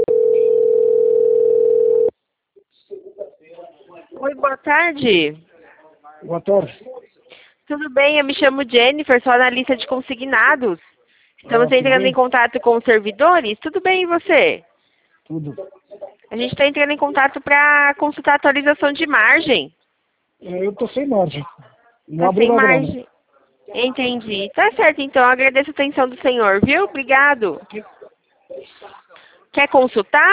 Oi, boa tarde. Boa tarde. Tudo bem? Eu me chamo Jennifer, sou analista de consignados. Estamos Tudo entrando em bem? contato com os servidores. Tudo bem, e você? Tudo. A gente está entrando em contato para consultar a atualização de margem. Eu tô sem margem. Não Tá abriu sem na grana. margem. Entendi. Tá certo, então. Agradeço a atenção do senhor, viu? Obrigado. Quer consultar?